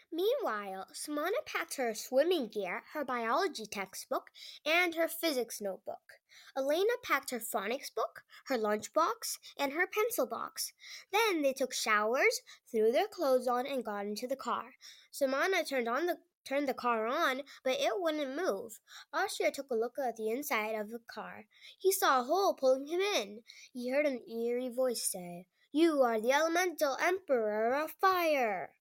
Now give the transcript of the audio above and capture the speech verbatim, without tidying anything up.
Meanwhile, Samana packed her swimming gear, her biology textbook, and her physics notebook. Elena packed her phonics book, her lunchbox, and her pencil box. Then they took showers, threw their clothes on, and got into the car. Samana turned on the turned the car on, but it wouldn't move. Austria took a look at the inside of the car. He saw a hole pulling him in. He heard an eerie voice say, "You are the elemental emperor of fire."